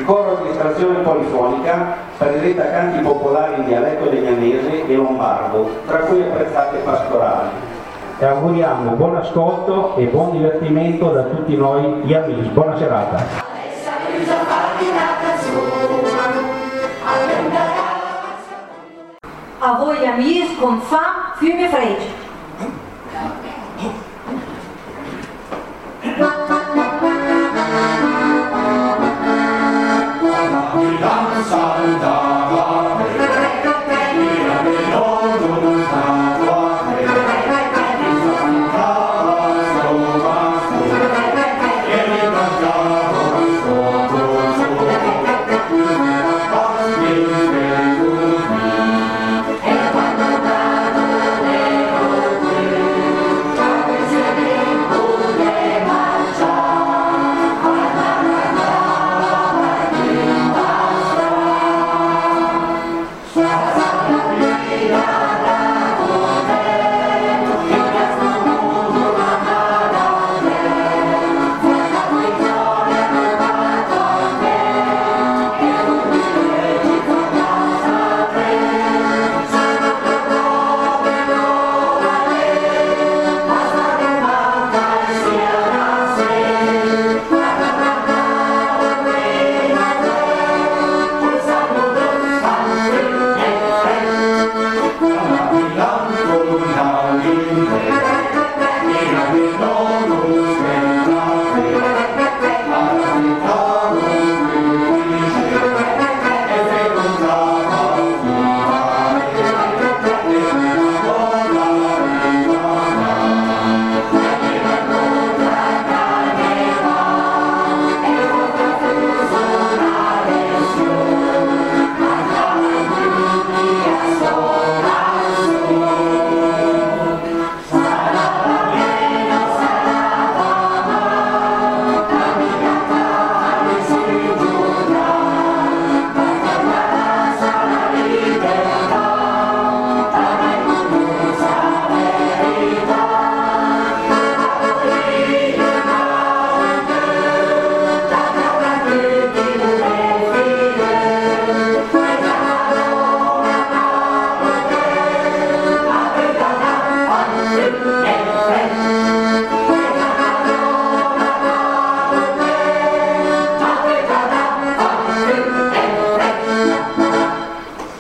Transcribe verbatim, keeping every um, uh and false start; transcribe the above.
coro di estrazione polifonica presenta canti popolari in dialetto legnanese e lombardo, tra cui apprezzate pastorali. E auguriamo buon ascolto e buon divertimento da tutti noi gli amici. Buona serata. A voi amici con fame, fume e freddo.